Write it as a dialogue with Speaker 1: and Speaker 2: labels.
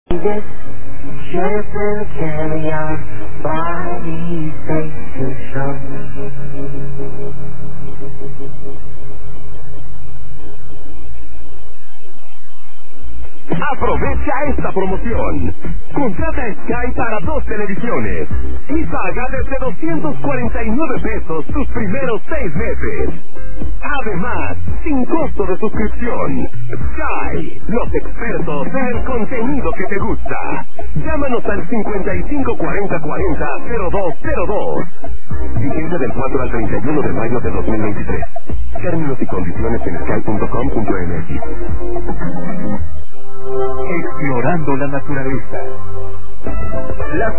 Speaker 1: This ship will carry our bodies safe to shore.
Speaker 2: Aprovecha esta promoción. Contrata Sky para 2 televisiones y paga desde 249 pesos tus primeros 6 meses. Además, sin costo de suscripción. Sky, los expertos en el contenido que te gusta. Llámanos al 554040-0202. Vigente del 4 al 31 de mayo de 2023. Términos y condiciones en sky.com.mx.
Speaker 3: Explorando la naturaleza.